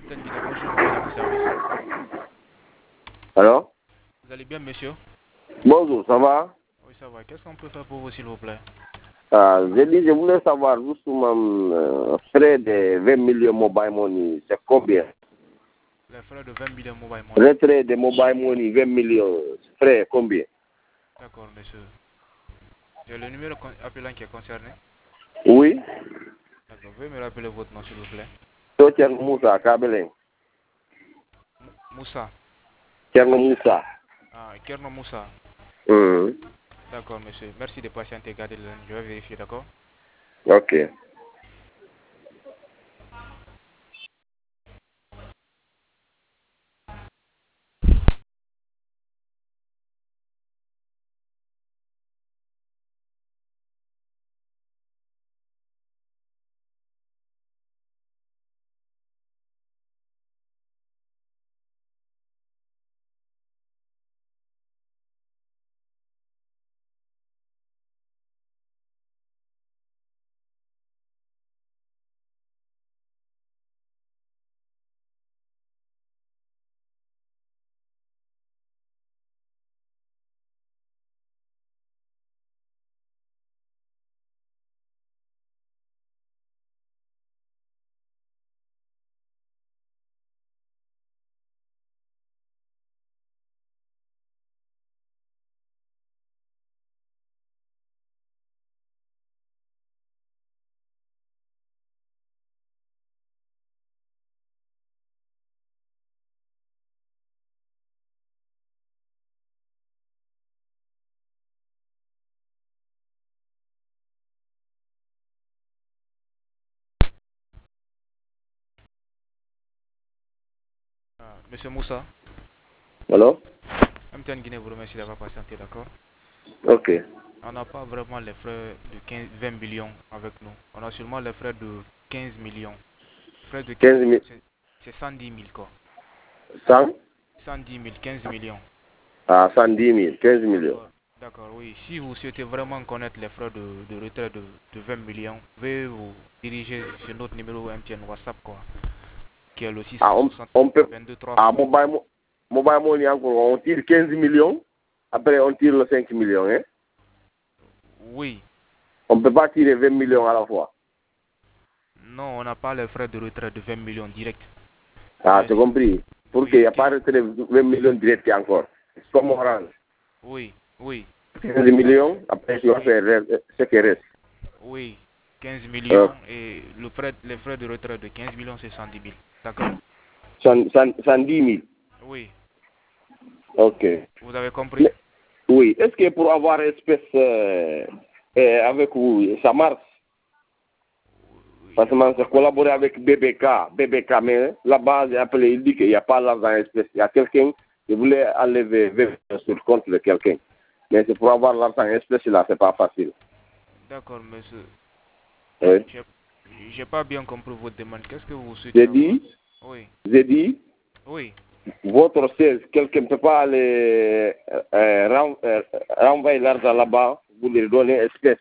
MTN Guinée, bonjour, vous êtes à mon service. Alors? Vous allez bien, monsieur? Bonjour, ça va? Oui, ça va. Qu'est-ce qu'on peut faire pour vous, s'il vous plaît? Je voulais savoir justement frais de 20 millions mobile money, c'est combien? Les frais de 20 millions mobile money. Retrait de mobile money, 20 millions, frais combien? D'accord, monsieur. J'ai le numéro appelant qui est concerné. Oui? D'accord, veuillez me rappeler votre nom, s'il vous plaît. Tierno Moussa, Kabelin. Moussa. Tierno Moussa. Ah, Kerno Moussa. D'accord, monsieur. Merci de patienter, gardez le ligne. Je vais vérifier, d'accord? Ok. Ah, monsieur Moussa, Alors? MTN Guinée vous remercie d'avoir patienté, d'accord? Ok. On n'a pas vraiment les frais de 20 millions avec nous. On a seulement les frais de 15 millions. Frais de 15 15 millions, 000. c'est 110 000 quoi. 100? 110 000, 15 millions. Ah, 110 000, 15 millions. D'accord, d'accord, oui. Si vous souhaitez vraiment connaître les frais de retrait de 20 millions, veuillez vous diriger sur notre numéro MTN WhatsApp quoi, qui est le Ah, 660 on peut. 22 Ah, 300. mobile money encore, on tire 15 millions, après on tire le 5 millions, hein? Oui, On ne peut pas tirer 20 millions à la fois. non, on n'a pas les frais de retrait de 20 millions direct. Ah, Mais j'ai si, compris. Pour qu'il oui, n'y ait pas de 20 millions direct encore. C'est comme Orange. oui, oui, 15 millions, après tu vas faire ce qui reste. oui, 15 Euh, millions et les frais de retrait de 15 millions c'est 110 000. D'accord? 110 000. Oui, Ok. vous avez compris? Mais, oui. Est-ce que pour avoir espèce avec vous, ça marche? Oui, Parce que moi, j'ai collaboré avec BBK, mais là-bas, j'ai appelé, il dit qu'il n'y a pas l'argent espèce. Il y a quelqu'un qui voulait enlever 20 sur le compte de quelqu'un. Mais c'est pour avoir l'argent espèce là, c'est pas facile. d'accord, monsieur. Oui. J'ai pas bien compris votre demande. Qu'est-ce que vous souhaitez J'ai avoir? dit, Oui, j'ai dit, oui. votre siège, quelqu'un ne peut pas aller renvoyer l'argent là-bas, vous lui donnez espèce.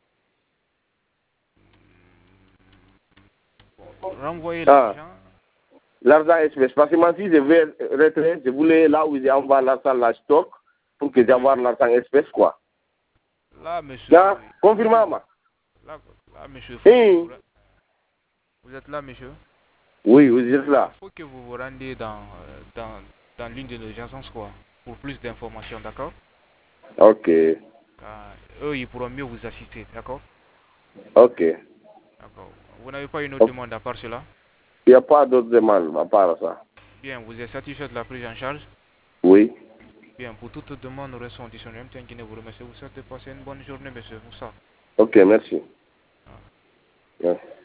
Renvoyer Ah, l'argent. l'argent espèce. Parce que moi, si je vais rentrer, je voulais là où j'ai envoyé l'argent, la stock, pour que j'envoie l'argent espèce, quoi. Là, monsieur, Là, il faut que vous... confirme-moi. Là, monsieur, il faut que vous... Vous êtes là, monsieur? Oui, vous êtes Il là. faut que vous vous rendiez dans l'une de nos agences, quoi, pour plus d'informations, d'accord? Ok, Car eux, ils pourront mieux vous assister, d'accord? ok. D'accord. Vous n'avez pas une autre Il demande à part cela? n'y a pas d'autre demande à part ça. Bien, vous êtes satisfait de la prise en charge? Oui. Bien, pour toute demande, nous restons disponibles. MTN Guinée vous remercie. Vous souhaitez passer une bonne journée, monsieur Moussa. Ok, merci. Ah. Merci.